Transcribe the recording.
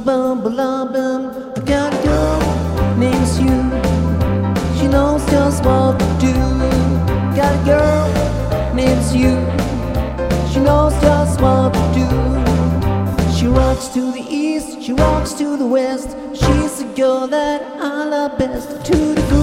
bum bum bum. I got a girl named Sue. She knows just what to do. Got a girl named Sue. She knows just what to do. She rocks to the east, she rocks to the west. She's the girl that I love best. To the